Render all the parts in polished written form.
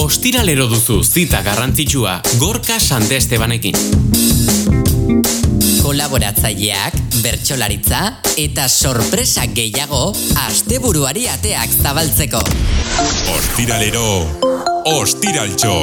Ostiralero duzu zita garrantzitsua Gorka Santestebanekin. Kolaboratzaileak, bertsolaritza eta sorpresa gehiago asteburuari ateak zabaltzeko. Ostiralero, Ostiraltxo.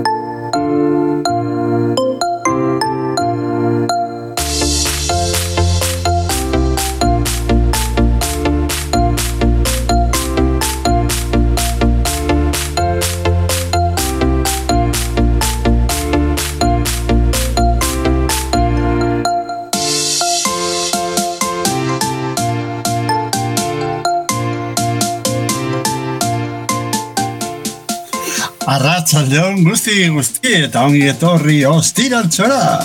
Arratsaldeon guzti eta ongi etorri Ostiraltxora.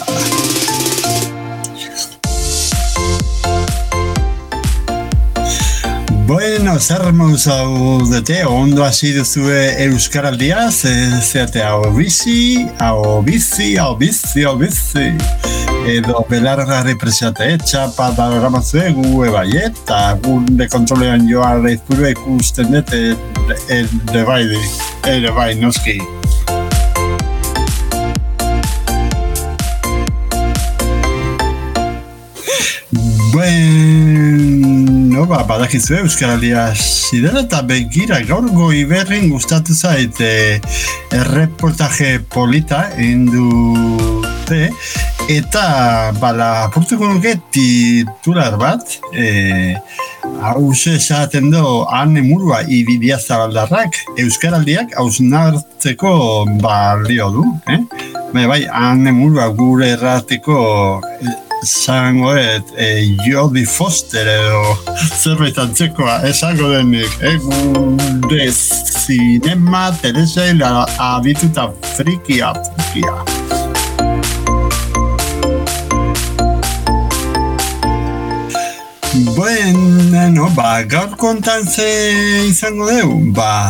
Bueno, zer moduz zaudete, ondo hasi duzue euskaraldia, zerte hau bizi. Edo belargarri presiate, txapa da ramazue gu ebaiet, eta gure kontrolean joa reizpuru ikusten dut ere bai, noski. Bueno, badakizue euskaraldia zidela eta begira gaur Goiberrin gustatu zait erreportaje polita indute eta lapurtuko nuke titular bat hause esaten do Ane Murua Ididia Zabaldarrak euskaraldiak hausnartzeko balio du, Bai, Ane Murua gure errateko zangoet Jodie Foster edo zerbait antzekoa esango denik gure zinema telesaila abituta frikia. Bueno, gaur kontan ze izango dugu,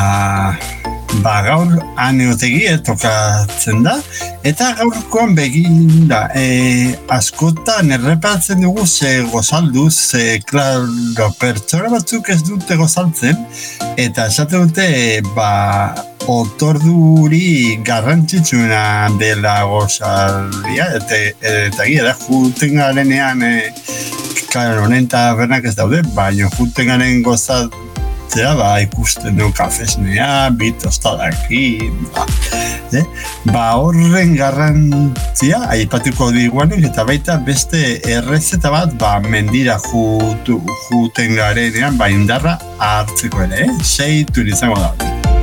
gaur Aneotegi tokatzen da, eta gaurkoan beginda, askotan errepatzen dugu ze gozalduz, klaro, pertsona batzuk ez dute gozaltzen, eta esate dute, otorduri garrantzitsuna dela gozaldia, eta gira, juten garenean, honen tabernak ez daude, baina juten garen gozatzea, ikusten du kafesnea, bitostadakin, horren garrantzia, aipatuko diguanek, eta baita beste errezeta bat, mendira juten garenean, indarra hartzeko ere, 6 tur izango da.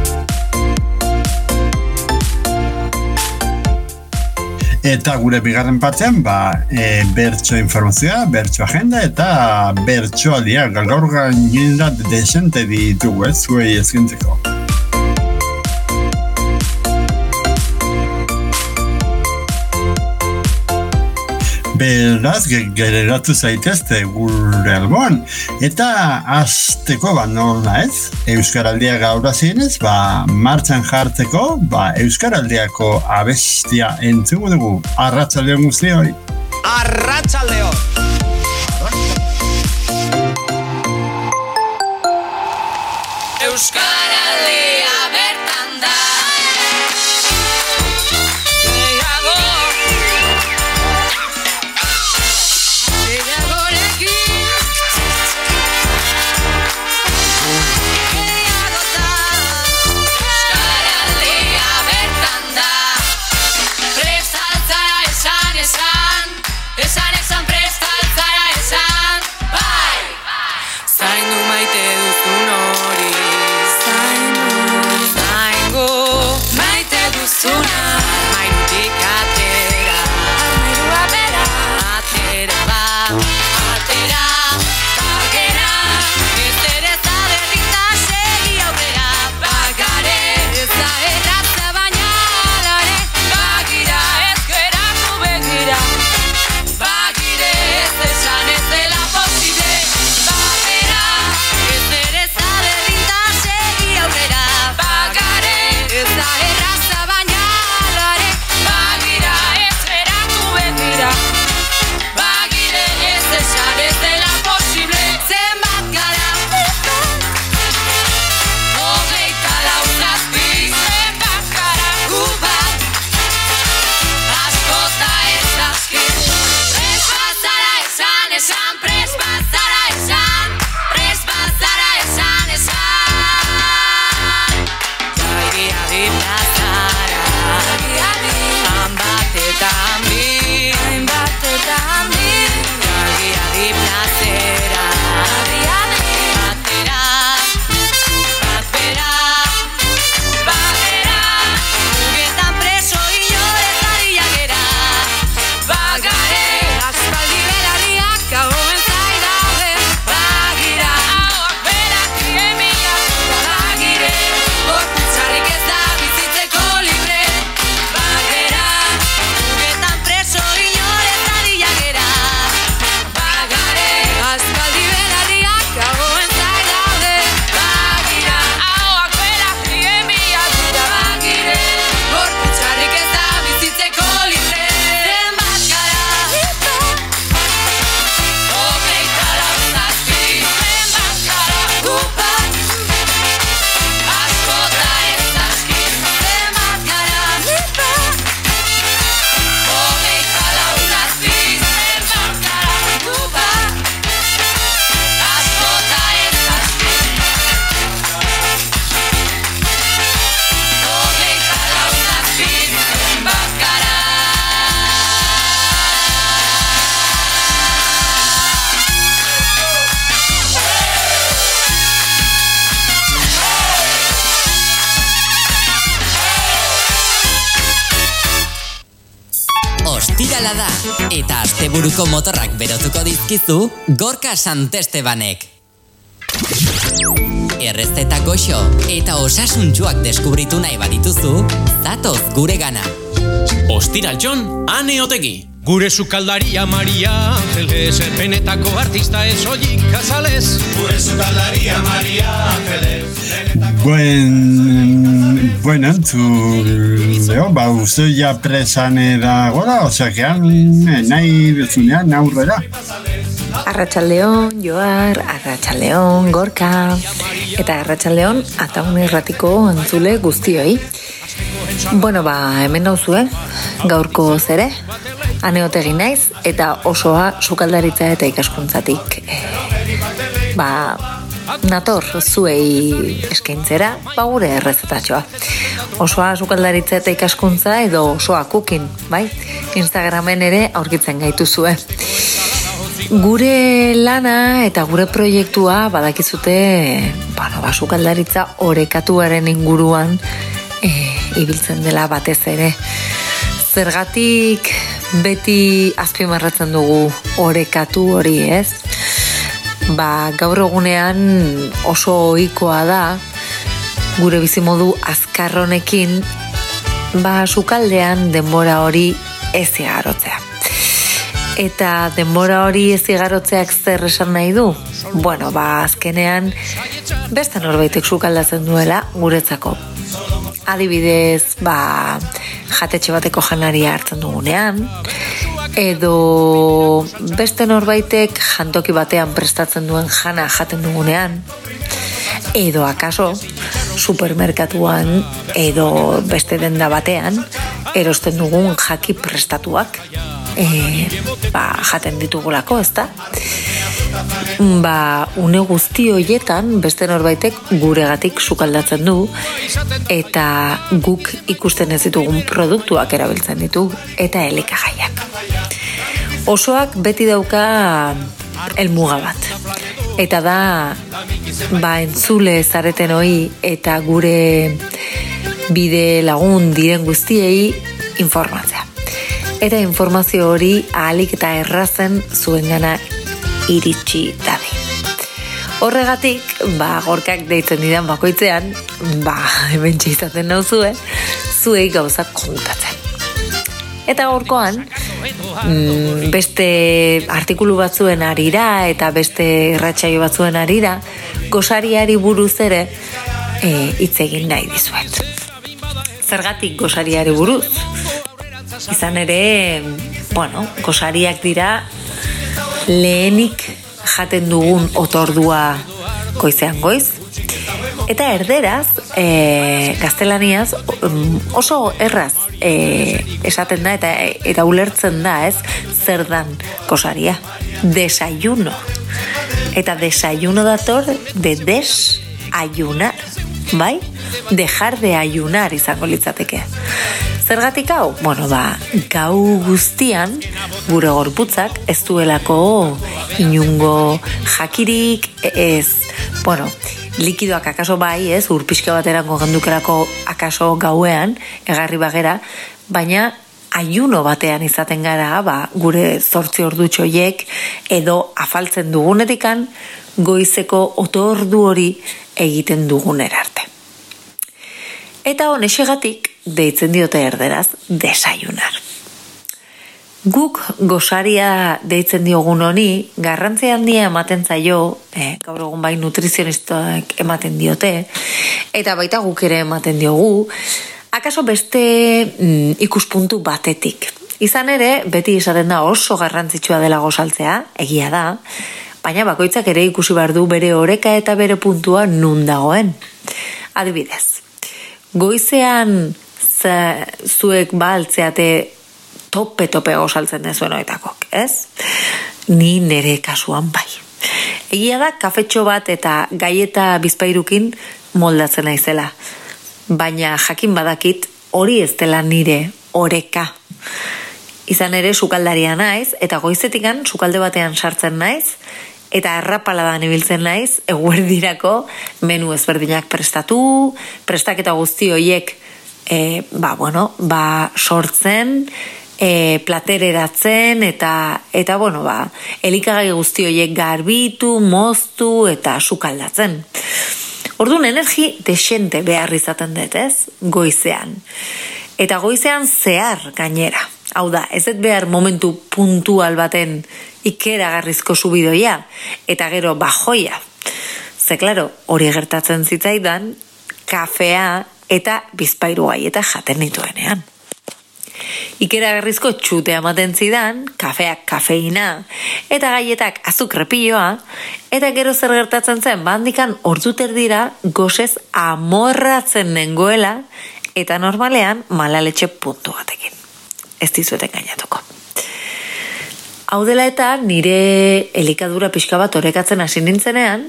Eta gure bigarren partean, bertso informazioa, bertso agenda eta bertso aldia. Gaur gainera desente ditugu, zuei ezkintzeko. Beraz, gereratu zaitezte gure alboan. Eta hasteko nola ez, Euskaraldia gaur hazienez, martxan jartzeko, Euskaraldiako abestia entzungo dugu. Arratsaldeon guztioi. Arratsaldeon! Euskaraldia bertan da. Esan presta dela da, eta asteburuko motorrak berotuko dizkizu Gorka Santestebanek. Errezeta goxo eta osasuntsuak deskubritu nahi badituzu, zatoz guregana. Ostiraltxon, Ane Otegi. Gure sukaldaria Maria Ángeles, benetako artista ez oik azales. Gure sukaldaria Maria Ángeles. Bueno, Leo, uste ja presan dagoela, osea, nahi bezunean aurrera. Arratsaldeon, Joar, arratsaldeon, Gorka, eta arratsaldeon Ataun Irratiko entzule guztioi. Bueno, hemen dauzue, gaurko zere, Ane Otegi naiz, eta osoa sukaldaritza eta ikaskuntzatik. Nator zuei eskaintzera, gure errezetatxoa. Osoa sukaldaritza eta ikaskuntza edo osoa kukin, bai? Instagramen ere aurkitzen gaituzue. Gure lana eta gure proiektua badakizute, sukaldaritza orekatuaren inguruan ibiltzen dela batez ere. Zergatik beti azpimarratzen dugu orekatu hori, ez? Gaur egunean oso ohikoa da gure bizimodu azkar honekin sukaldean denbora hori ez igarotzea. Eta denbora hori ez igarotzeak zer esan nahi du? Azkenean beste norbaitek sukaldatzen duela guretzako. Adibidez, jatetxe bateko janaria hartzen dugunean, edo beste norbaitek jantoki batean prestatzen duen jana jaten dugunean, edo akaso supermerkatuan edo beste denda batean erosten dugun jaki prestatuak jaten ditugulako, ezta? Une guzti horietan beste norbaitek guregatik sukaldatzen du eta guk ikusten ez ditugun produktuak erabiltzen ditu eta elikagaiak. Osoak beti dauka helmuga bat. Eta da entzule zareten hori eta gure bide lagun diren guztiei informatzea. Eta informazio hori ahalik eta errazen zuengana iritsi dadi. Horregatik, Gorkak deitzen didan bakoitzean, hementxe izaten nauzue, zuei gauzak kontatzen. Eta gorkoan, beste artikulu batzuen arira eta beste irratsaio batzuen arira, gosariari buruz ere hitz egin nahi dizuet. Zergatik gosariari buruz? Izan ere, gosariak dira lehenik jaten dugun otordua goizean goiz. Eta erderaz, gaztelaniaz, oso erraz esaten da eta ulertzen da, ez, zer dan gosaria. Desayuno. Eta desayuno dator de desayunar, bai? Dejar de ayunar izango litzateke. Zergatik hau? Gau guztian gure gorputzak ez duelako inungo jakirik, ez, likidoak akaso bai, ez, urpixka baterango gendukerako akaso gauean, egarri bagera, baina ayuno batean izaten gara, gure 8 ordutxoiek edo afaltzen dugunetikan goizeko otordu hori egiten duguner arte. Eta honexegatik deitzen diote erderaz desayunar. Guk gosaria deitzen diogun honi garrantzi handia ematen zaio, gaur egun bai nutrizionistak ematen diote, eta baita guk ere ematen diogu, akaso beste ikuspuntu batetik. Izan ere, beti esaten da oso garrantzitsua dela gozaltzea, egia da, baina bakoitzak ere ikusi behar du bere oreka eta bere puntua nun dagoen. Adibidez, goizean zuek altzeate tope gozaltzen dezuen oetakok, ez? Ni nere kasuan bai. Egia da, kafetxo bat eta gaieta bizpairukin moldatzen naizela. Baina jakin badakit hori ez dela nire oreka. Izan ere sukaldaria naiz, eta goizetikan sukalde batean sartzen naiz, eta errapaladan ibiltzen naiz, eguerdirako menu ezberdinak prestatu, prestaketa guzti horiek sortzen, platereratzen eta bueno, elikagai guzti horiek garbitu, moztu eta sukaldatzen. Orduan energi desente behar izaten dut, ez? Goizean. Eta goizean zehar gainera. Hau da, ez dut behar momentu puntual baten ikeragarrizko subidoia eta gero bajoia. Ze, klaro, hori gertatzen zitzaidan, kafea eta bizpairu gaieta jaten nituenean. Ikeragarrizko txutea ematen zidan, kafeak kafeina, eta gaietak azukrepilloa, eta gero zer gertatzen zen, handikan ordu terdira gozez amorratzen nengoela, eta normalean malaletxe puntu batekin. Ez dizueten gainatuko. Hau dela eta nire elikadura pixka bat orekatzen hasi nintzenean,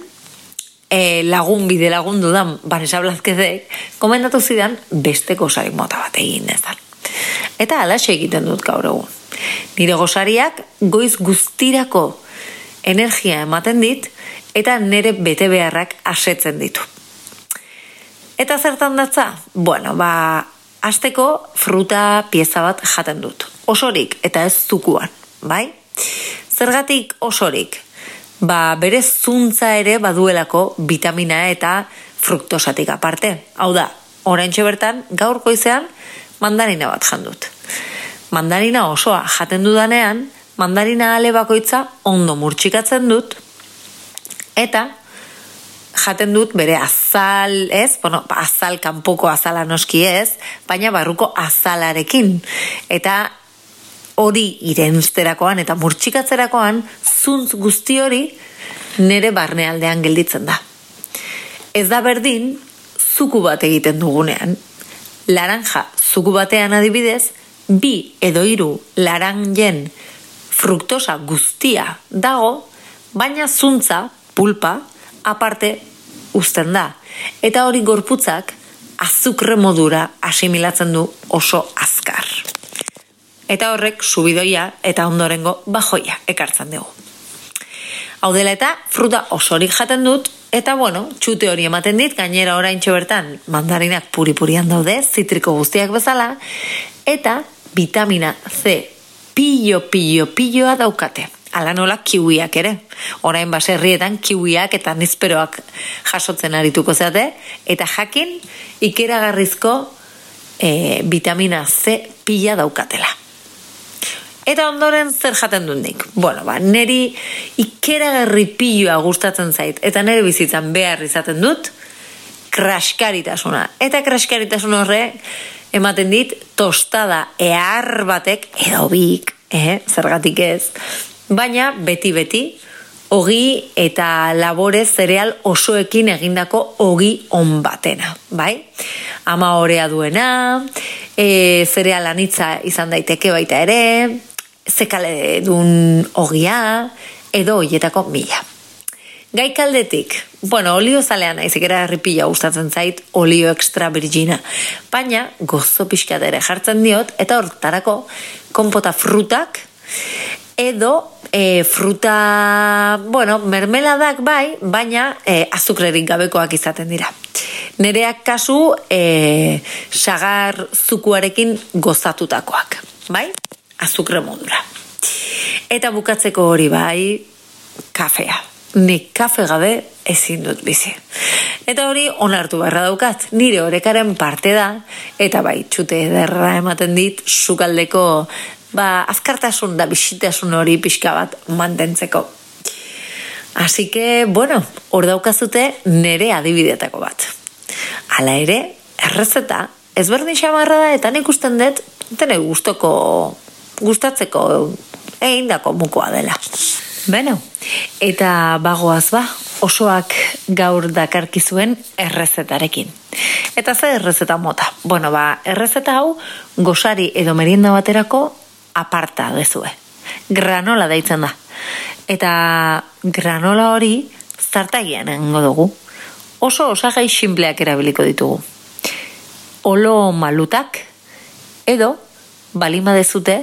bide lagun dudan Vanessa Blazquezek komendatu zidan beste gozari mota bat egin dezan. Eta alaxe egiten dut gaur egun. Nire gozariak goiz guztirako energia ematen dit eta nire bete beharrak asetzen ditu. Eta zertan datza? Bueno, hasteko fruta pieza bat jaten dut. Osorik eta ez zukuan, bai? Zergatik osorik? Bere zuntza ere baduelako vitamina eta fruktosatik aparte. Hau da, oraintxe bertan gaur goizean mandarina bat jandut. Mandarina osoa jaten dudanean, mandarina ale bakoitza ondo murtsikatzen dut, eta jaten dut bere azal, ez? Bueno, azal, kanpoko azala noski ez, baina barruko azalarekin. Eta hori irensterakoan eta murtsikatzerakoan, zuntz guzti hori nere barnealdean gelditzen da. Ez da berdin, zuku bat egiten dugunean. Laranja zuku batean adibidez, 2 edo 3 laranjen fruktosa guztia dago, baina zuntza, pulpa, aparte uzten da. Eta hori gorputzak azukre modura asimilatzen du oso azkar. Eta horrek subidoia eta ondorengo bajoia ekartzen dugu. Hau dela eta fruta osorik jaten dut, eta bueno, txute hori ematen dit, gainera oraintxe bertan mandarinak puri-purian daude, zitriko guztiak bezala, eta vitamina C pilloa daukate. Ala nola kiwiak ere. Orain baserrietan kiwiak eta nizperoak jasotzen arituko zate, eta jakin ikeragarrizko vitamina C pila daukatela. Eta ondoren zer jaten dundik? Bueno, neri ikeragarri pilloa gustatzen zait, eta nere bizitzan behar izaten dut, kraskaritasuna. Eta kraskaritasun horre ematen dit tostada ehar batek, edo bik, zergatik ez, baina beti, ogi eta labore zereal osoekin egindako ogi on batena, bai? Ama orea duena, zereal anitza izan daiteke baita ere, zekale dun ogia, edo hoietako 1000. Gaikaldetik, bueno, olio zalean naizikera herripila gustatzen zait, olio extra virgina, baina gozo pixkat ere jartzen diot, eta hortarako konpota frutak, edo fruta, bueno, mermeladak bai, baina azukrerik gabekoak izaten dira. Nereak kasu sagar zukuarekin gozatutakoak, bai? Azukre modura. Eta bukatzeko hori bai, kafea. Nik kafe gabe ezin dut bizi. Eta hori onartu beharra daukat, nire orekaren parte da, eta bai, txute ederra ematen dit, sukaldeko azkartasun da bisitasun hori pixka bat mantentzeko. Así que, bueno, hor daukazute nere adibidetako bat. Hala ere, errezeta, ezberdin xamarra da, eta nik usten dut, tene gustatzeko egindako mukoa dela. Beno, eta bagoaz osoak gaur dakarkizuen errezetarekin. Eta ze errezeta mota? Bueno, errezeta hau gosari edo merienda baterako aparta dezue. Granola deitzen da. Eta granola hori zartagian egingo dugu. Oso osagai sinpleak erabiliko ditugu. Olo malutak edo balima dezute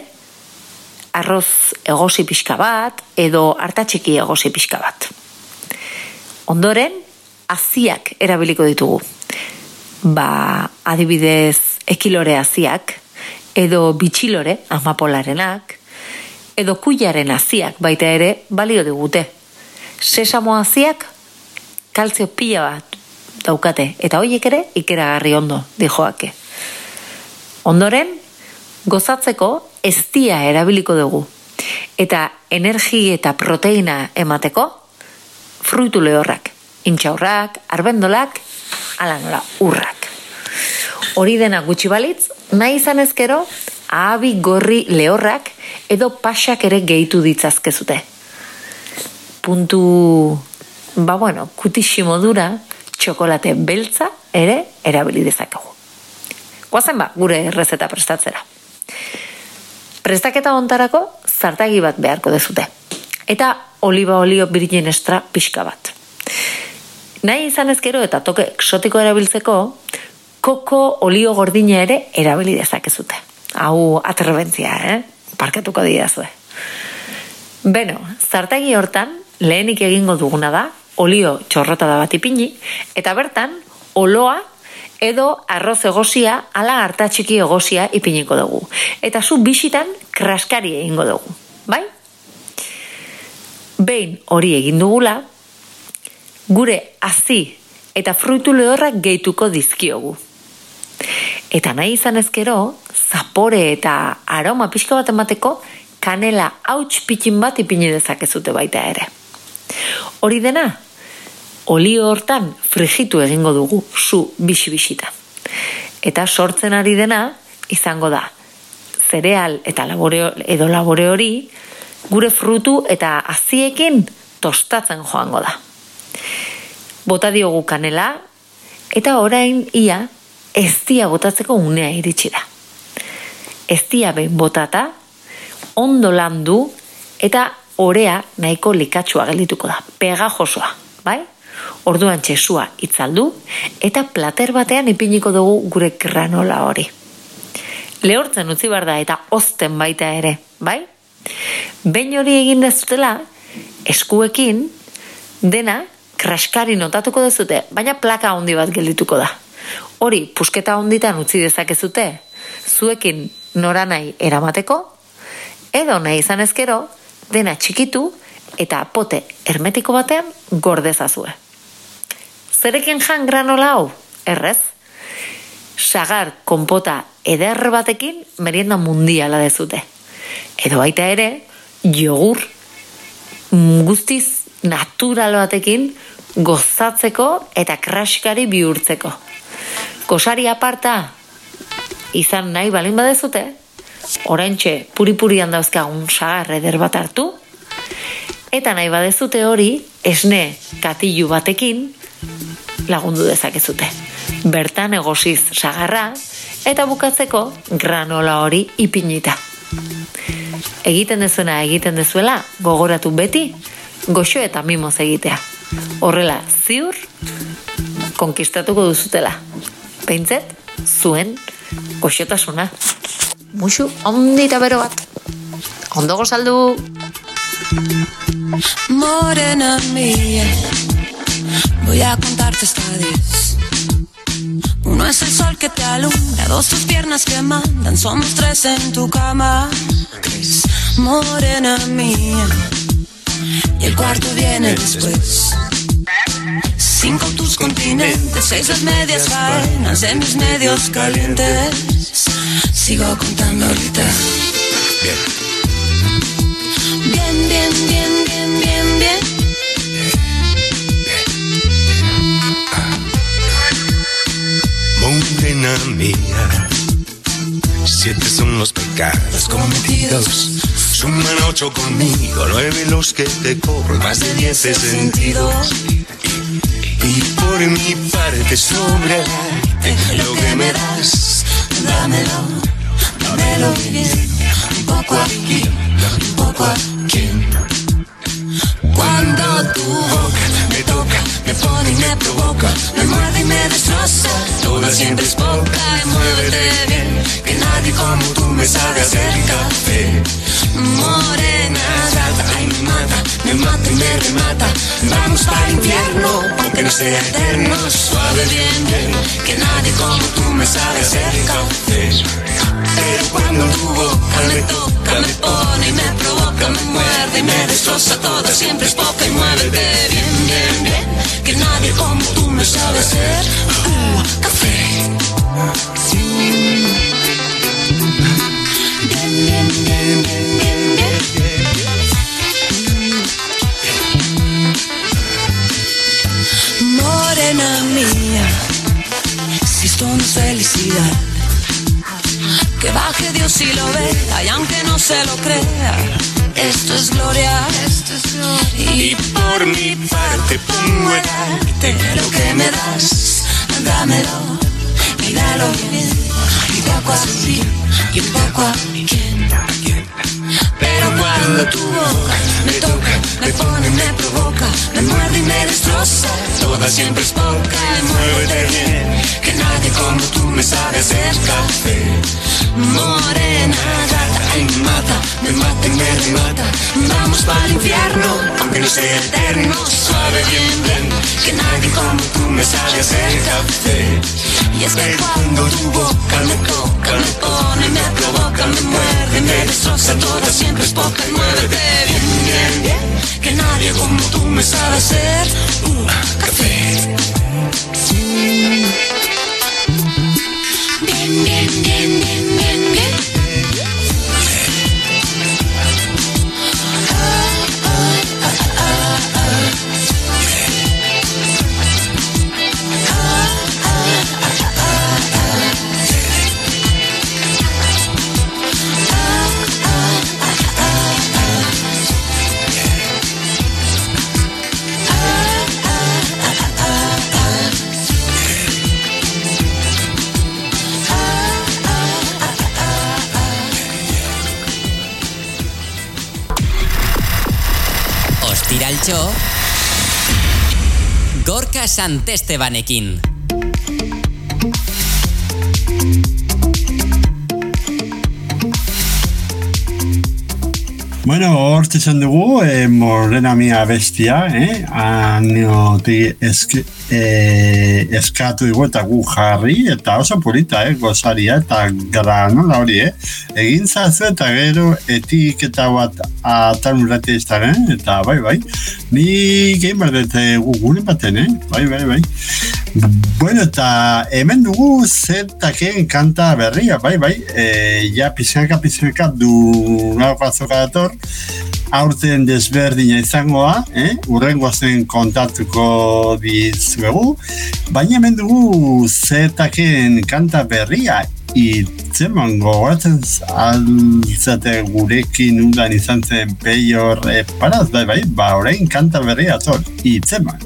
arroz egosi pixka bat edo hartatxiki egosi pixka bat. Ondoren, aziak erabiliko ditugu. Adibidez, ekilore aziak edo bitxilore, amapolarenak, edo kuiaren haziak baita ere balio digute. Sesamo haziak kaltzio pila bat daukate, eta horiek ere ikeragarri ondo, dijoake. Ondoren, gozatzeko eztia erabiliko dugu, eta energi eta proteina emateko fruitu lehorrak, intxaurrak, arbendolak, ala nola urrak. Hori dena gutxi balitz, nahi izan ezkero, ahabi gorri lehorrak edo pasak ere gehitu ditzazkezute. Kutixi modura, txokolate beltza ere erabili dezakegu. Goazen gure errezeta prestatzera. Prestaketa hontarako zartagi bat beharko dezute. Eta oliba olio virgin extra pixka bat. Nahi izan ezkero eta toke exotiko erabiltzeko, koko olio gordina ere erabili dezakezute. Hau atrebentzia, Parkatuko didazue. Beno, zartagi hortan lehenik egingo duguna da, olio txorrotada bat ipini, eta bertan oloa edo arroz egosia ala hartatxiki egosia ipiniko dugu. Eta zu bisitan kraskari egingo dugu, bai? Behin hori egin dugula, gure hazi eta fruitu lehorrak gehituko dizkiogu. Eta nahi izan ezkero, zapore eta aroma pixka bat emateko, kanela hauts pitxin bat ipini dezakezute baita ere. Hori dena, olio hortan frijitu egingo dugu zu bisi-bisita. Eta sortzen ari dena, izango da, zereal eta labore hori, gure frutu eta haziekin tostatzen joango da. Bota diogu kanela, eta orain ia eztia botatzeko unea iritsi da. Eztia behin botata, ondo landu, eta orea nahiko likatsua geldituko da, pegajosoa, bai? Orduan txesua itzaldu, eta plater batean ipiniko dugu gure granola hori. Lehortzen utzi behar da eta ozten baita ere, bai? Behin hori egin dezutela, eskuekin dena kraskari notatuko dezute, baina plaka handi bat geldituko da. Hori pusketa honditan utzi dezakezute, zuekin noranai eramateko, edo nahi izan ezkero, dena txikitu eta pote hermetiko batean gordezazue. Zerekin jan granola hau? Errez? Sagar konpota eder batekin merienda mundiala dezute. Edo baita ere, jogur guztiz natural batekin gozatzeko eta kraskari bihurtzeko. Gosari aparta izan nahi balin badezute, oraintxe puri-purian dauzkagun sagar eder bat hartu, eta nahi badezute hori esne katilu batekin lagundu dezakezute. Bertan egosiz sagarra eta bukatzeko granola hori ipinita. Egiten dezuela gogoratu beti goxo eta mimoz egitea. Horrela ziur konkistatuko duzutela. Peintzet, zuen goxotasuna. Muxu, ondi eta bero bat. Ondo gozaldu! Morena mía, voy a contarte esta vez. Uno es el sol que te alumbra, dos tus piernas que mandan, somos tres en tu cama. Tres, morena mía, y el cuarto viene después. 5 tus continentes, 6 las medias faenas de mis medios calientes. Sigo contando ahorita. Bien. Bien, bien, bien, bien, bien, bien. Morena mía, 7 son los pecados cometidos. Suman 8 conmigo, 9 los que te cobro, más de 10 he sentido. Y por mi parte sobra lo que me das, dámelo, dámelo bien. Un poco aquí, un poco aquí. Cuando tu boca me toca, me pone y me provoca, me muerde y me destroza, toda siempre es poca. Y muévete bien, que nadie como tú me sabe hacer café. Morena, ay, me mata y me remata. Vamos para el infierno, aunque no sea eterno. Suave bien, bien, que nadie como tú me sabe hacer café. Pero cuando me toca, me pone y me provoca, me muerde y me destroza toda, siempre es poca y muévete bien, bien, bien, que nadie como tú me sabe hacer café. Bien, bien, bien, bien, bien, bien. Morena mía, si esto no es felicidad, que baje Dios y lo vea, y aunque no se lo crea, esto es gloria, esto es gloria. Y por mi parte pongo a darte lo que me das, dámelo y dalo bien, y poco así, y poco a quien. Pero cuando tu boca me toca, me pone, me provoca, me muerde y me destroza, toda siempre es poca y muévete bien, que nadie como tú me sabe hacer café. Morena, gata, ay, me mata y me remata, vamos para el infierno, aunque no sea eterno, suave bien, bien, que nadie como tú me sabe hacer café. Y es que cuando tu boca me toca, me pone, me provoca, me muerde, me destroza, toda siempre es poca y muévete bien, bien, bien, que nadie como tú me sabe hacer café. Bien, bien, bien, bien, bien, bien. Ostiraltxo Gorka Santestebanekin. Bueno, hortz izan dugu, Morena mia bestia, eskatu dugu eta gu jarri, eta oso polita, gozaria, eta granola hori, egin zazu eta gero etiketa bat atan urrati iztaren, eta bai, ni gehin berdete gugune baten, bai. Bueno, eta hemen dugu zetaken kanta berria, bai, ja pizkanka du nago azoka dator, aurten desberdina izangoa, urrengo zen kontatuko dizuegu, baina hemen dugu zetaken kanta berria, itzeman gogoratzen altzate gurekin udan izan zen peior paraz, bai, orain kanta berria ator, itzeman.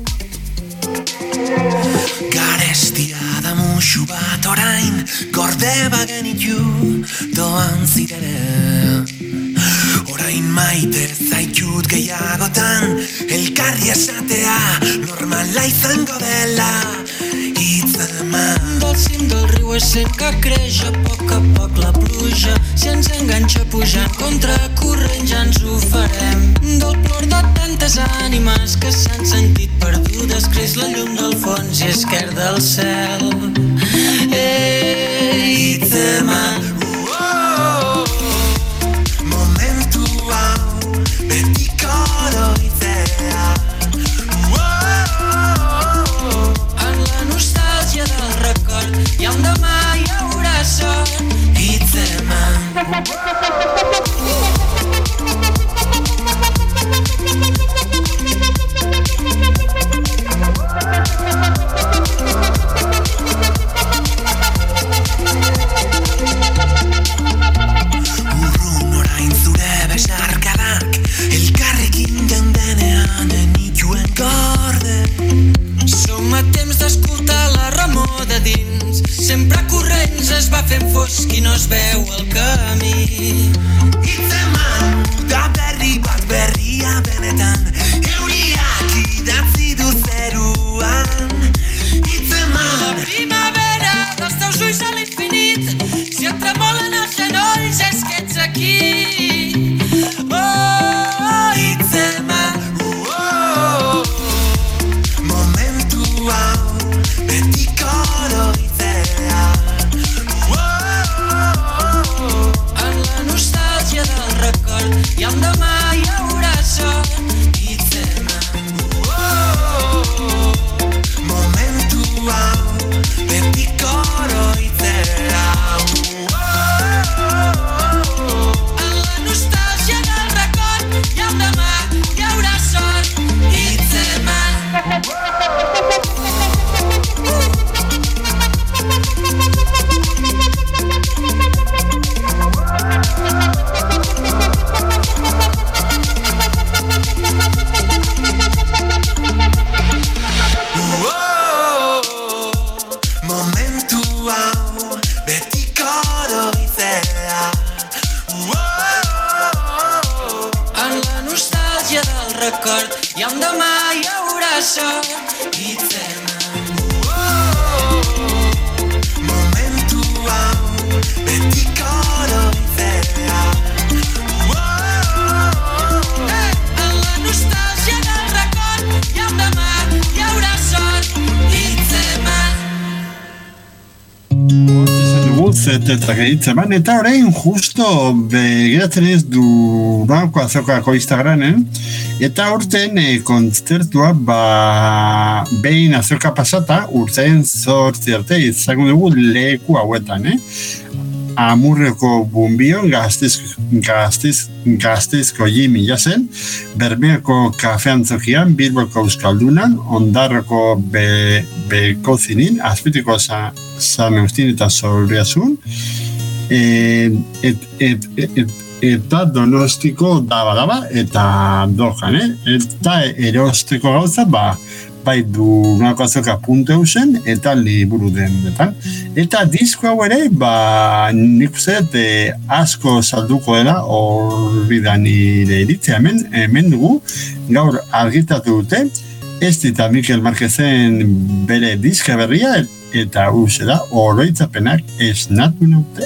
Garestia da musu bat orain, gorde bagenitu doan zirere. Orain maite zaitut gehiagotan, elkarri esatea normala izango dela. Itzeman del cim del riu és sent que creix a poc la pluja, si ens enganxa pujant contra corrent ja ens ho farem. Del plor de tantes ànimes que s'han sentit perdudes creix la llum del fons i esquerda el cel. Itzeman momentu hau betiko oroitzea. En la nostàlgia del record hi ha un demà, hi haurà sort. Itzeman urrun orain zure besarkadak, elkarrekin gendenean enituen gorde. Som a temps d'escoltar la remor de dins, sempre corrents es va fent fosc i no es veu el camí. Itzeman da berri bat berria benetan, euriak idatzi du zeruan. Itzeman La primavera dels teus ulls a l'infinit, si et tremolen els genolls és que ets aquí. Itzeman momentu hau betiko oroitzea. En la nostàlgia guraso hitzeman. Momentu hau betiko oroitzea. La nostalgia del record hi ha un demà, hi haurà sort hitzeman. Zetetak hitzeman, eta orain justo begiratzen ez du banko azokako Instagramen, eta urten kontzertua behin azoka pasata urtean 8 arte izango dugu leku hauetan, Amurreko Bumbion Gasteizko Jimi jazen, Bermeoko Kafeantzokian, Bilboko Euskaldunan, Ondarroko Bekozinin, Azpitiko San Eustin eta Zorriazun, eta Donostiko Daba eta Dojan, eta erosteko gauza, bai Durangoko azoka .eusen eta liburu dendetan. Eta disko hau ere, nik uste asko salduko dela horri da nire iritzia. Hemen dugu, gaur argitatu dute, eta Mikel Marquezen bere diska berria, eta uste da, oroitzapenak esnatu naute.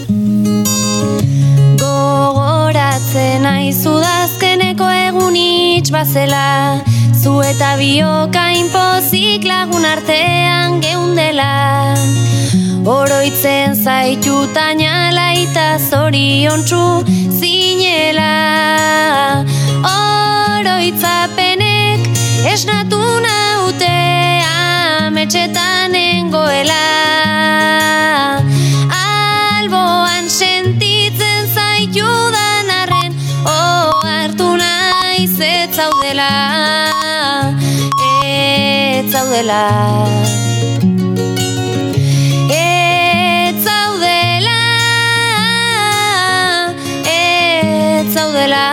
Gogoratzen aizu dazkeneko egun hitz bazela, zu eta bioka inpozik lagun artean geundela. Oroitzen zaitu tainala eta zoriontsu zinela. Oroitzapenek esnatu naute ametxetan nengoela. Alboan sentitzen zaitudan arren ohartu naiz ez zaudela. Ez zaudela. Ez zaudela. Ez zaudela.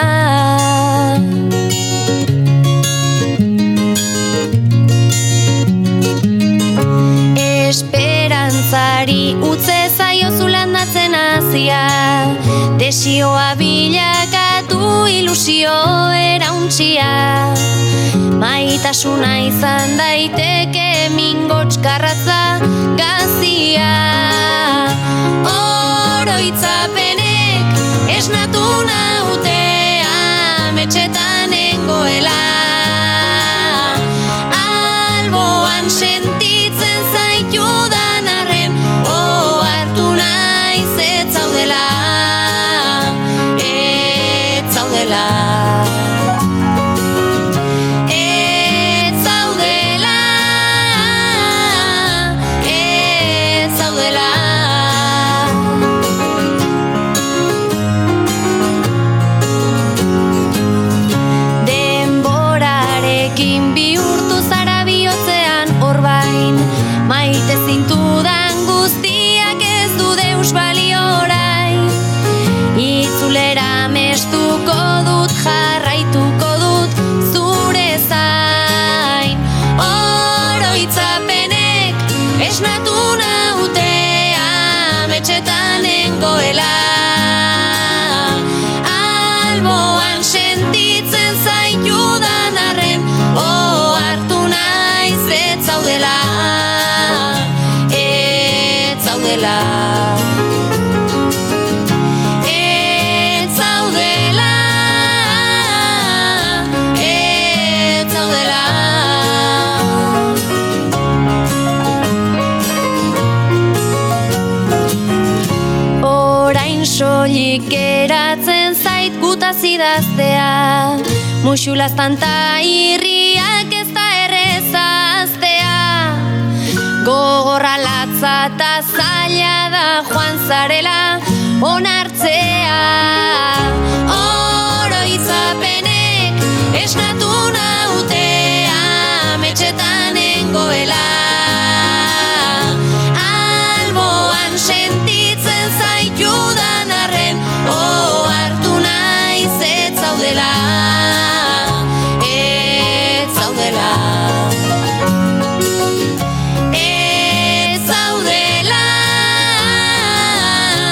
Esperantzari utze zaiozu landatzen hasia, desioa bilakatu ilusio erauntsia. Maitasuna izan daiteke mingotxkarratza gazia. Oroitzapenek esnatu naute ametxetan nengoela. Alboan sentitzen zaitudan arren ohartu naiz ez zaudela. Ez zaudela. Maite zintudan guztiak ez du deus balio orain. Itzulera mestuko dut, jarraituko dut zure zain. Oroitzapenek esnatu naute ametxetan nengoela. Alboan sentitzen zaitudan arren ohartu naiz ez zaudela. Ez zaudela. Ez zaudela. Ez zaudela. Orain soilik geratzen zait gutaz idaztea, muxulaztanta irriak ez da errezaztea. Gogorra latza eta zaila da joan zarela onartzea. Oroitzapenek esnatu naute ametxetan nengoela. Alboan sentitzen zaitudan arren ohartu naiz ez zaudela. Ez zaudela. Ez zaudela.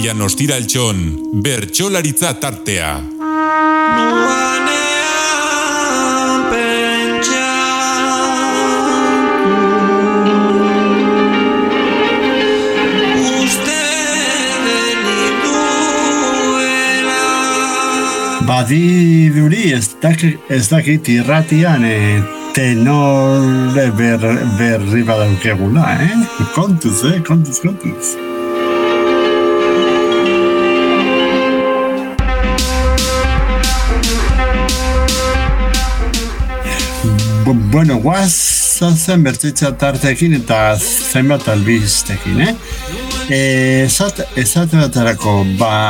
Jarraian ostiraltxon, bertsolaritza tartea. Badiruri ez dakit irratian tenore berri badaukegula, Kontuz. Bueno, guazen bertzitza tartekin eta zenbat albiztekin, Esate batarako,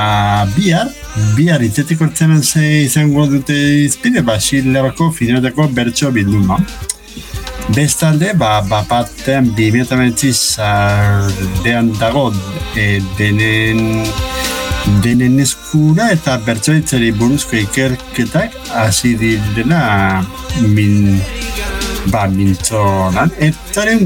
bihar itetik hortzenan izango dute izpide, Xilebako finateko bertso bilduma. Bestalde, batean 2020 zardean dago denen eskura eta bertsolitzari buruzko ikerketak hasi direla mintzonan. Etaren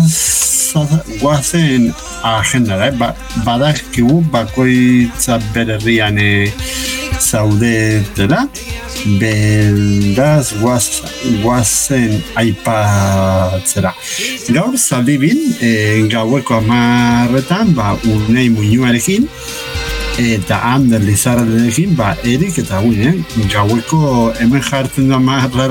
guazen agendara, badakigu bakoitza bere herrian zaudetela, beraz guazen aipatzera. Gaur zaldibin, gaueko 10:00, Unai Muñoarekin, eta Ander Lizarrarekin, Erik eta Guinen, gaueko hemen jartzen du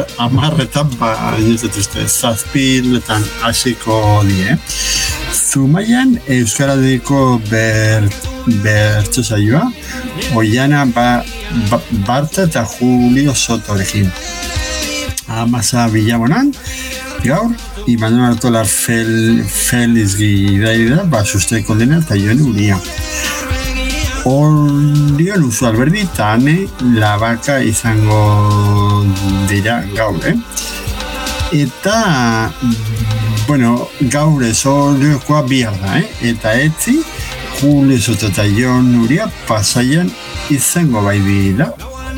10:00, zazpiletan hasiko die. Zumaian Euskaradiko bertso saioa, Oiana Barta eta Julio Sotorekin. Amasa Bilabonan, gaur, Imanol Artola Feliz gidaira, susteko dena eta Joan Uria. Orion Usu Alberdi eta Ane Labaka izango dira gaur, Eta, gaur Oriokoa bihar da, Eta etzi, Julio Soto eta Joan Uria Pasaian izango bai dira.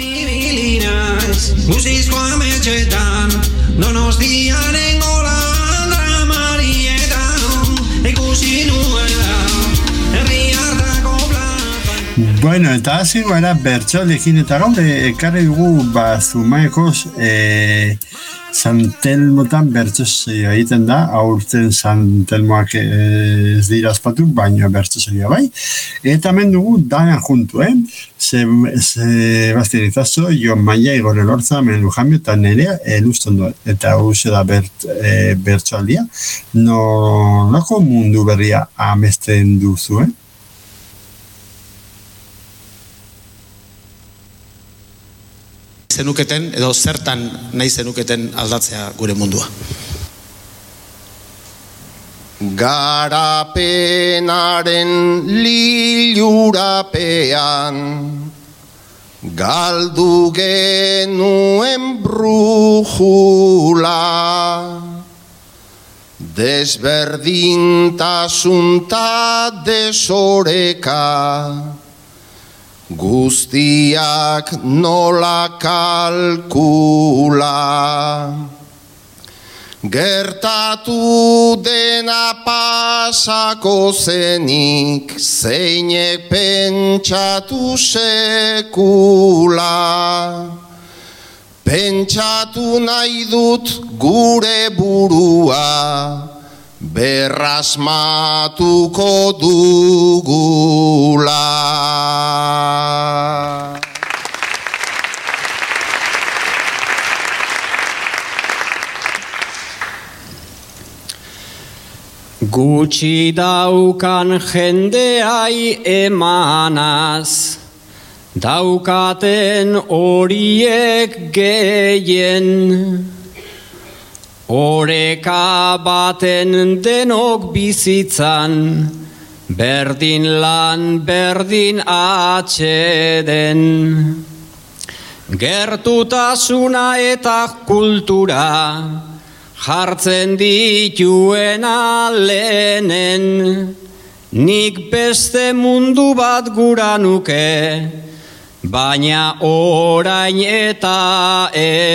Guzizko ametxetan, Donostiaren Golandra Marietan, ikusi nuela, herriatako plata. Eta hasi gara bertsolekin eta gaur ekarri dugu Zumaekoz Santelmotan bertsosaioa egiten da, aurten Santelmoak ez dira aspatu, baina bertsosaioa bai. Eta hemen dugu danan juntu, Sebastian Izazo, Jon Maia, Igor Elorza, Melu Jamio eta Nerea Elustondo. Eta hauxe da bertsoaldia. Nolako mundu berria amesten duzu, zenuketen edo zertan nahi zenuketen aldatzea gure mundua? Garapenaren lilurapean galdu genuen brujula, desberdintasun ta desoreka, guztiak nola kalkula. Gertatu dena pasako zenik, zeinek pentsatu sekula. Pentsatu nahi dut gure burua, berrasmatuko dugula. Gutxi daukan jendeai emanaz, daukaten horiek gehien. Oreka baten denok bizitzan, berdin lan, berdin atxeden. Gertutasuna eta kultura jartzen dituena lehenen. Nik beste mundu bat gura nuke, baina orain eta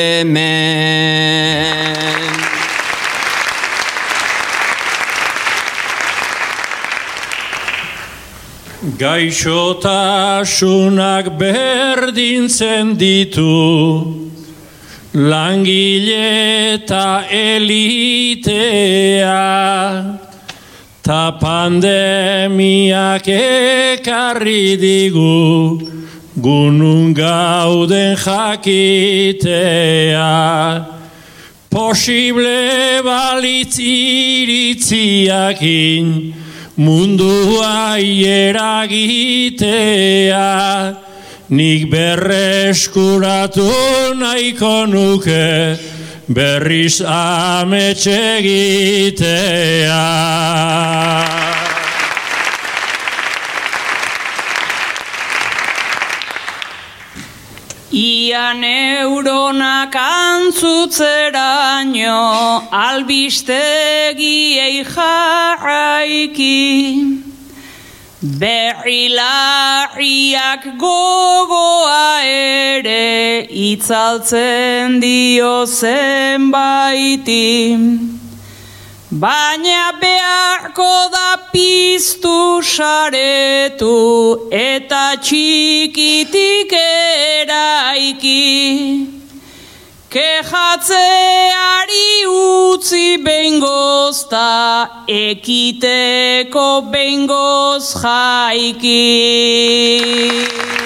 hemen. Gaixotasunak berdintzen ditu, langile eta elitea, ta pandemiak ekarri digu, gunun gauden jakitea. Posible balitz iritziakin, mundua eragitea, nik berreskuratu nahiko nuke, berriz amets egitea. Ia neuronak antzutzeraino albistegiei jarraiki, berrilarriak gogoa ere itzaltzen dio zenbaiti. Baina beharko da piztu saretu eta txikitik eraiki. Kejatzeari utzi bengoz ta ekiteko bengoz jaiki.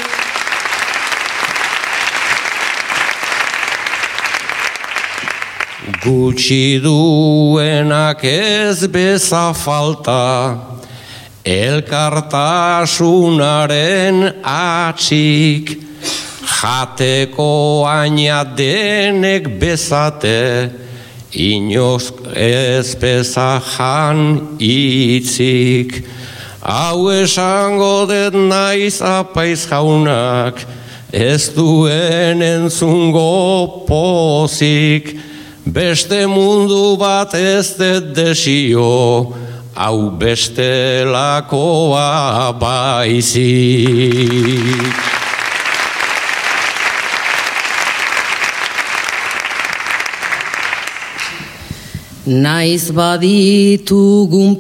Gutxi duenak ez beza falta, elkartasunaren atxik, jateko aina denek bezate, inoz ez beza jan itzik. Hau esango dut naiz apaiz jaunak, ez duen entzungo pozik, beste mundu bat ez dut desio, hau bestelakoa baizik. Naiz baditugun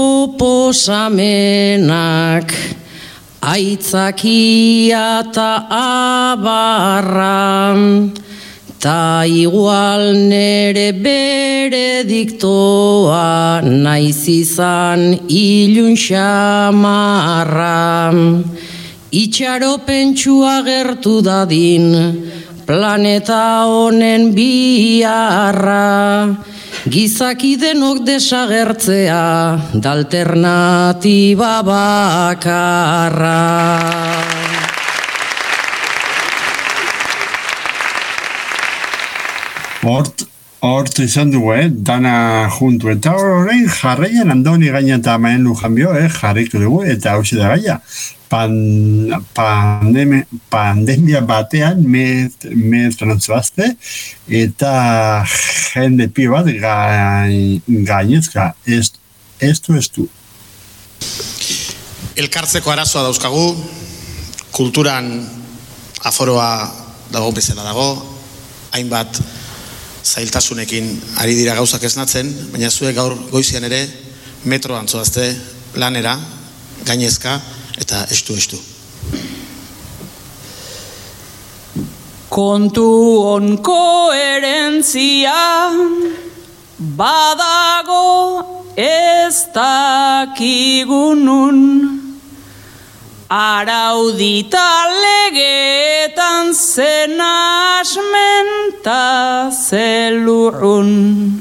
proposamenak, aitzakia ta abarra, ta igual nere berediktoa naiz izan ilun xamarra. Itxaropentsua gertu dadin planeta honen biharra, gizaki denok desagertzea da alternatiba bakarra. Hort izan dugu, dana juntu. Eta horrein jarraian Andoni gaina eta maen lujanbio, jarriko dugu, eta hausi da gaia. Pandemia batean me transbazte, eta jende pio bat gainezka. Estu. Elkartzeko arazoa dauzkagu, kulturan aforoa dago bezala dago, hainbat zailtasunekin ari dira gauzak esnatzen, baina zuek gaur goizian ere metro antzoazte lanera, gainezka eta estu. Kontu on koherentzia badago ez dakigunun, araudita legetan zen asmenta zelurrun.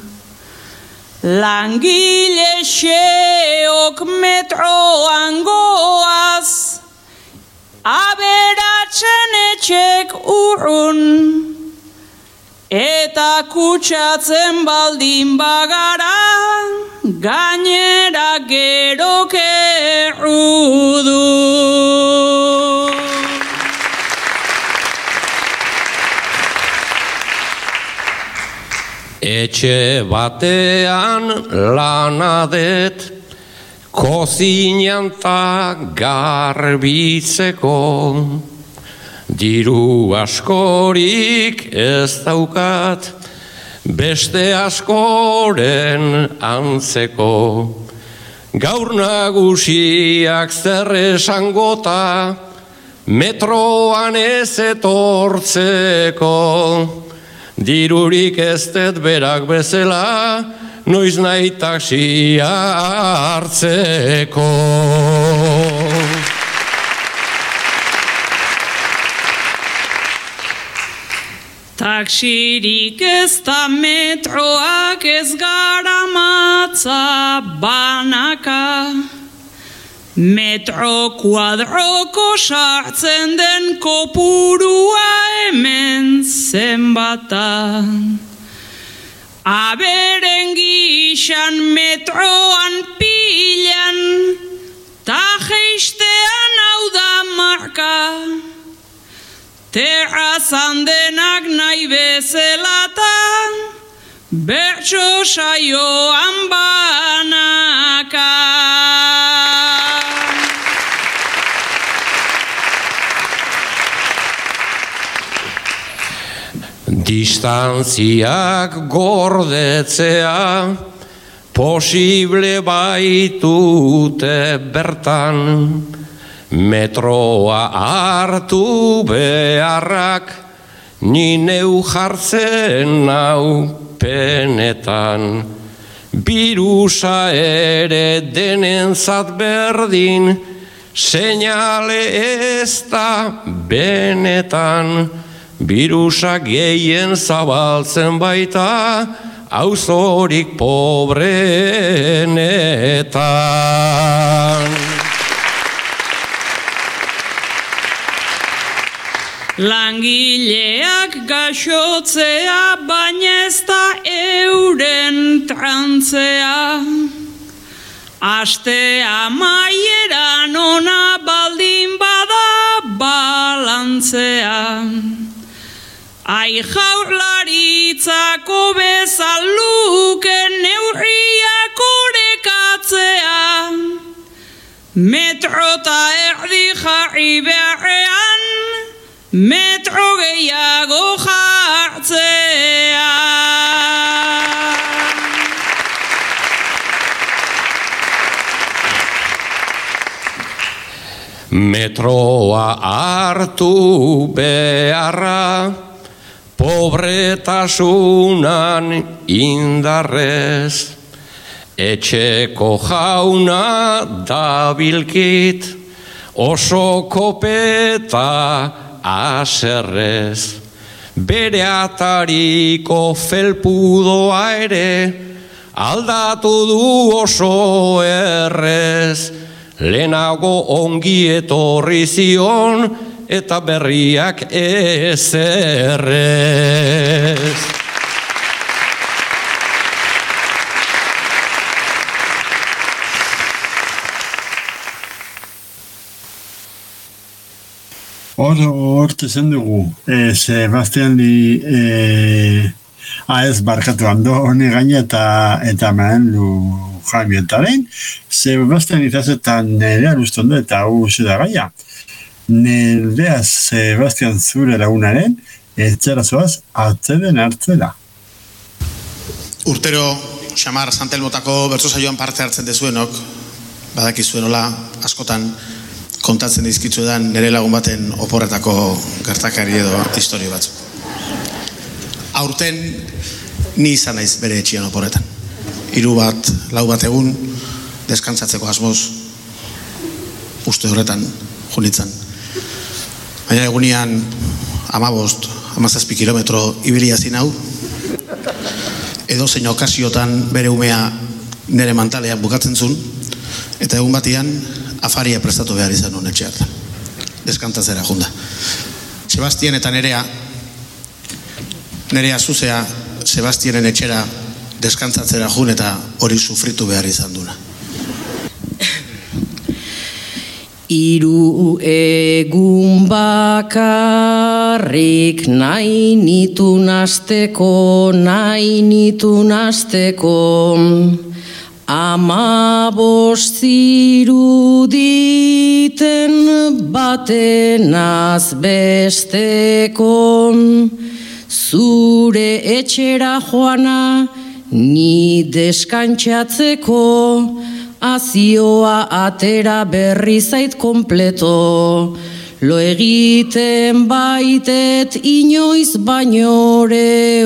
Langile xeok metroan goaz, aberatzen etxek urrun, eta kutsatzen baldin bagara, gainera gerok errudu. Etxe batean lanadet, kozinan ta garbitzeko, diru askorik ez daukat, beste askoren antzeko, Gaur nagusiak zer esangota, metroan ez etortzeko. Dirurik ez dut berak bezala, noiz nahi taxia hartzeko. Taxirik ez da metroak ez garamatza banaka. Metro kuadroko sartzen den kopurua hemen zenbata. Aberen gixan metroan pilan, ta jeistean hau da marka. Terrazan denak nahi bezelatan, bertso saioan banaka. Distantziak gordetzea posible baitute bertan. Metroa hartu beharrak ni neu jartzen nau penetan. Birusa ere denentzat berdin, seinale ez da benetan. Birusa gehien zabaltzen baita, auzorik pobreenetan. Langileak gaxotzea, baina ez da euren trantzea. Aste amaieran ona baldin bada balantzea. Ai jaurlaritzako bezaluke neurriak orekatzea. Metro ta erdi jarri beharrean, metro gehiago jartzea. Metroa hartu beharra, pobretasunan indarrez. Etxeko jauna dabilkit, oso kopeta aserrez. Bere atariko felpudoa ere, aldatu du oso errez. Lehenago ongi etorri zion, eta berriak ez errez. Hortu zen dugu, Sebastian ez barkatu Andoni gaina eta Mahendu Jaimietaren, Sebastian izazetan nerea luztondo eta hau da gaia. Nerea Sebastian zure lagunaren, etxera zoaz, atzeden hartzela. Urtero, Xamar Santelmotako bertso saioan parte hartzen dezuenok, badakizuen askotan, kontatzen dizkitzuedan nire lagun baten oporretako gertakari edo historio batzu. Aurten ni izan naiz bere etxian oporretan. 3-4 egun deskantzatzeko asmoz uste horretan junitzen. Baina egunean 15-17 kilometro ibilia zin hau, edo zein okasiotan bere umea nire mantalean bukatzen zuen, eta egun batian afaria prestatu behar izan nuen etxe hartan. Deskantatzera junda. Sebastian eta Nerea zuzea Sebastianen etxera deskantzatzera jun eta hori sufritu behar izan duna. 3 egun bakarrik nahi nitun asteko, 15 iruditen batenaz besteko, zure etxera joana ni deskantzatzeko, azioa atera berri zait kompleto. Lo egiten baitet inoiz bainore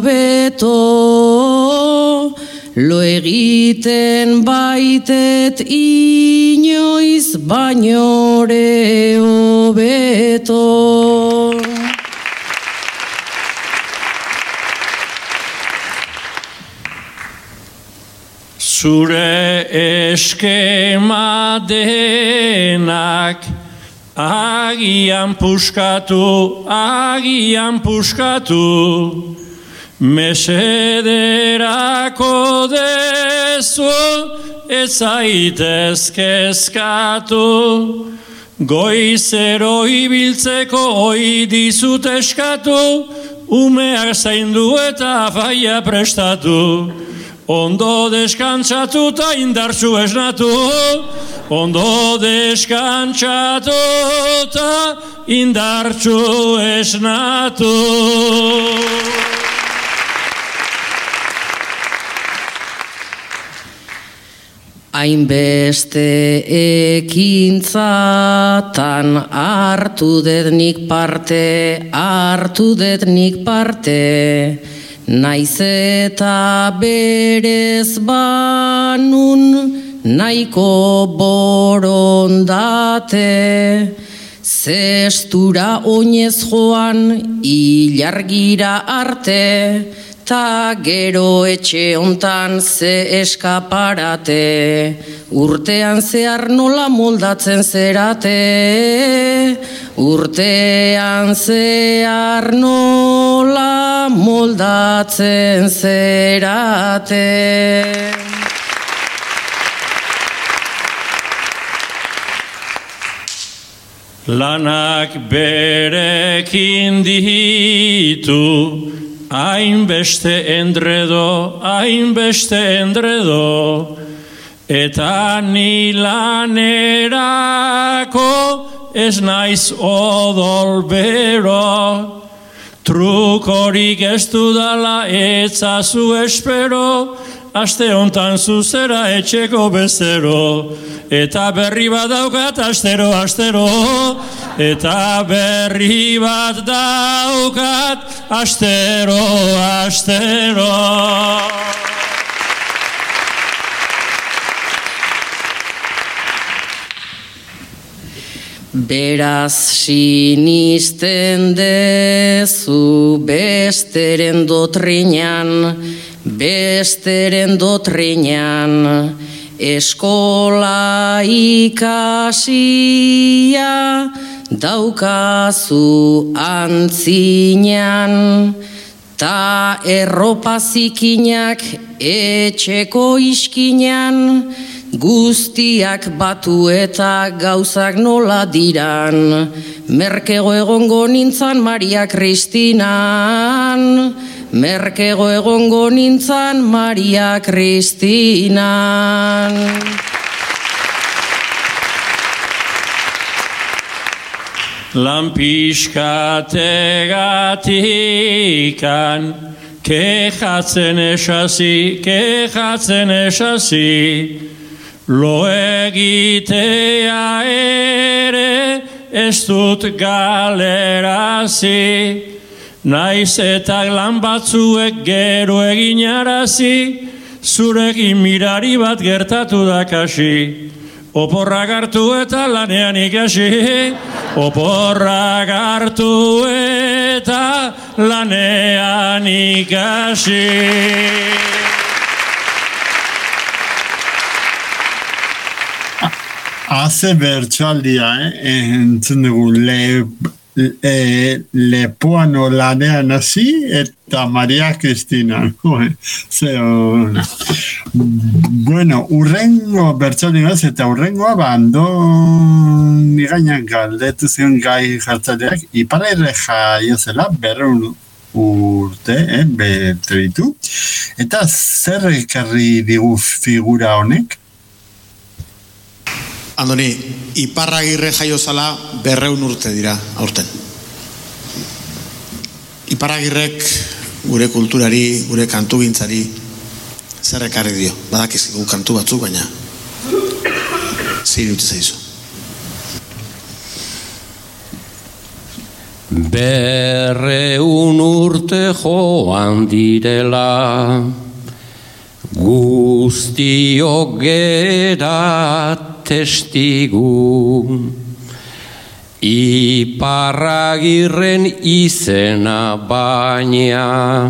hobeto. Lo egiten baitet inoiz bainore hobeto. Zure eskema denak agian puskatu, mesederako dezu ez zaitez kezkatu. Goizero ibiltzeko oi dizut eskatu, umeak zaindu eta afaia prestatu. Ondo deskantzatu eta indartsu esnatu, ondo deskantzatu eta indartsu esnatu. Hainbeste ekintzatan hartu dut nik parte, naiz eta berez banun nahiko borondate. Zestura oinez joan ilargira arte, ta gero etxe hontan ze eskaparate. Urtean zehar nola moldatzen zerate, urtean zehar nola moldatzen zerate. Lanak berekin ditu, hainbeste endredo, eta ni lanerako ez naiz odol bero. Trukorik ez dudala etzazu espero, aste hontan zuzera etxeko bezero. Eta berri bat daukat astero, eta berri bat daukat astero. Beraz sinisten dezu besteren dotrinan, eskola ikasia daukazu antzinan, ta erropa zikinak etxeko iskinan, guztiak batu eta gauzak nola diran. Merkego egongo nintzan Maria Kristinan, merkego egongo nintzan Maria Kristinan. Lan pixkategatikan kejatzen esasi, lo egitea ere ez dut galerazi. Naiz eta lan batzuek gero eginarazi, zurekin mirari bat gertatu da kasi. Oporrak hartu eta lanean ikasi, oporrak hartu eta lanean ikasi. Haze bertsoaldia, entzun dugu Lepoano lanean hasi eta Maria Cristina. Bueno, urrengo bertsoaldia eta urrengoa bandon gainan galdetu zion gai jartzaileak Iparragirre jaio zela 200 urte, betritu. Eta zer ekarri digu figura honek? Andoni, Iparragirre jaio zala 200 urte dira aurten. Iparragirrek gure kulturari, gure kantugintzari zer ekarri dio. Badakizu kantu batzuk, baina Ziri utzi zaizu. Berreun urte joan direla, guztiok gera testigu, Iparragirren izena baina,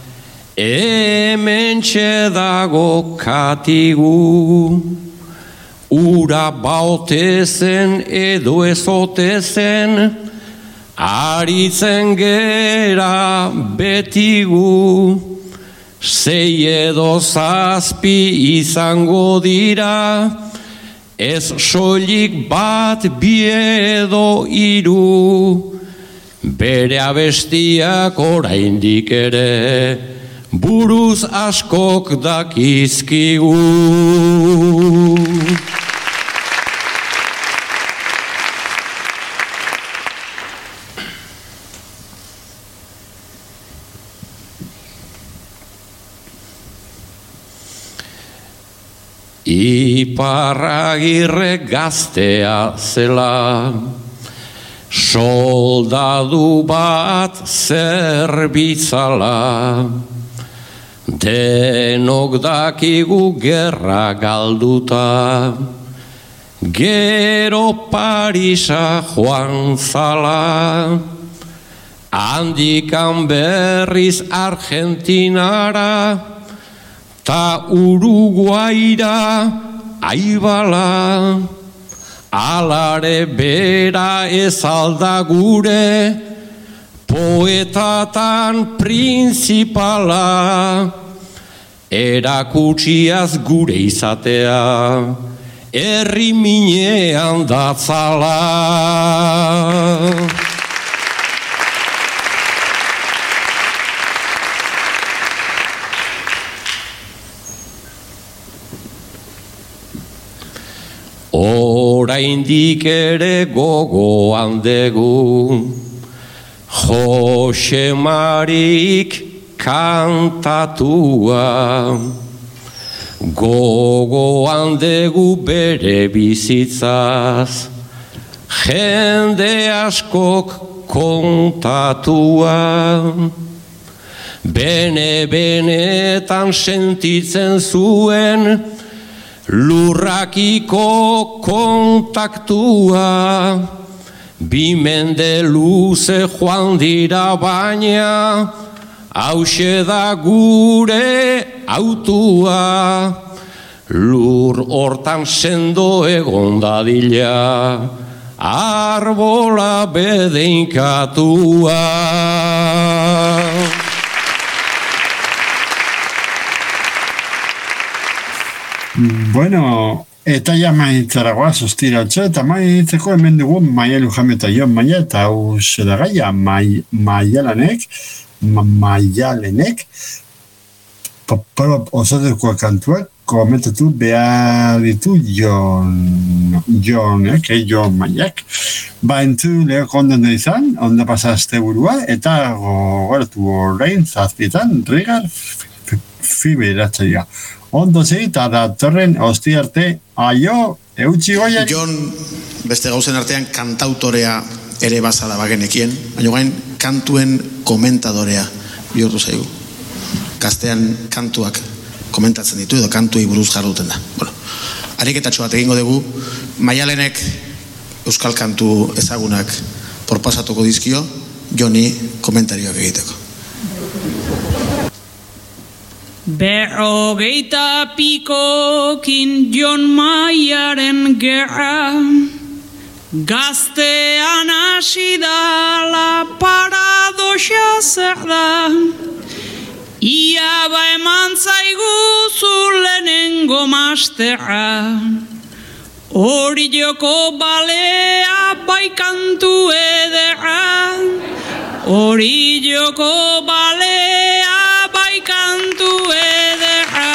hementxe dago katigu, ura baotezen edo ezotezen, aritzen gera betigu, 6 edo 7 izango dira, ez soilik bat 2 edo 3, bere abestiak oraindik ere, buruz askok dakizkigu. Iparragirre gaztea zela, soldadu bat zerbitzala, denok dakigu gerra galduta, gero Parisa joan zala, handikan berriz Argentinara, ta Uruguaira aibala, alare bera ez alda gure, poetatan printzipala, erakutsiaz gure izatea, herri minean datzala. Oraindik ere gogoan dugu, Jose Marik kantatua, gogoan dugu bere bizitzaz, jende askok kontatua, benetan sentitzen zuen, lurrakiko kontaktua, 2 mende luze joan dira baina, hauxe da gure autua, lur hortan sendo egon dadila, arbola bedeinkatua. Bueno, eta ja maitzaragoa sustiratxo, eta maitzeko hemen dugu Maia Lujame eta Jon Maia, eta hau zera gaia Maialenek, osatuko kantuak komentatu behar ditu Jon Maiak. Ba, entu lehoko ondo izan, ondo pasazte burua, eta gogoratu horrein zazpietan, Rigar Fiberatzaia. Ondo zei, eta datorren ostiarte, aio, eutxi goiak. Jon, beste gauzen artean kantautorea ere bazala bagenekien, baina gain kantuen komentadorea bihurtu zaigu. Gaztean kantuak komentatzen ditu edo kantuei buruz jarduten da. Bueno, ariketatxo bat egingo dugu, Maialenek euskal kantu ezagunak porpasatuko dizkio, Joni komentarioak egiteko. Berrogeita pikokin Jon Maiaren gerra, gaztean hasi da paradoxa zer da, ia ba eman zaiguzu lehenengo masterra, hori joko balea bai kantu ederra, hori joko balea bai kantu ederra.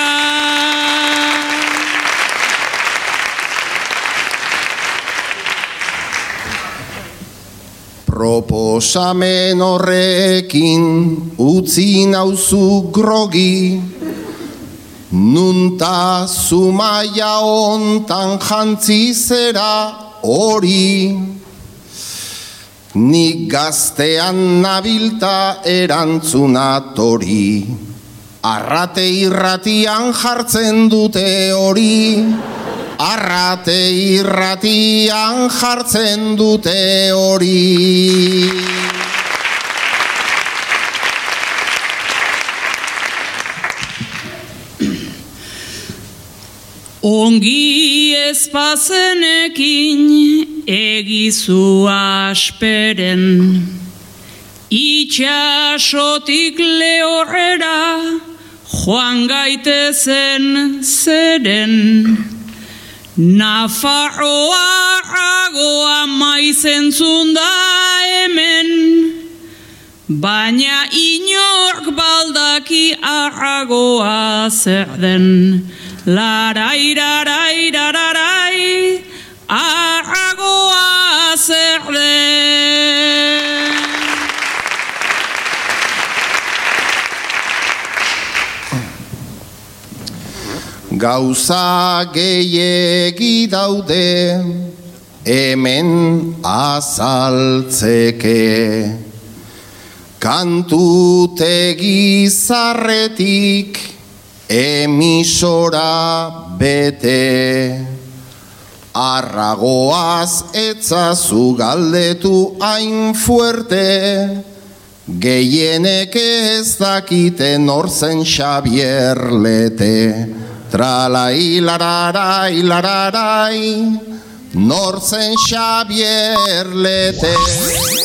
Proposamen horrekin utzi nauzu grogi, Nunta zumaia hontan jantzi zera hori, nik gaztean nabilta erantzunatori. Arrate irratian jartzen dute hori, arrate irratian jartzen dute hori. Ongi ezpazenekin egizu asperen, itxasotik lehorrera joan gaitezen zeren. Nafarroa agoa maizentzun da hemen, baina inork baldaki arragoa zer den. Larai, rarai, rararai, arragoa zer den. Gauza gehiegi daude hemen azaltzeke, kantutegi zarretik emisora bete. Arragoaz etzazu galdetu hain fuerte, gehienek ez dakite norzen Xabier Lete. Tralai lararai lararai, norzen Xabier Lete.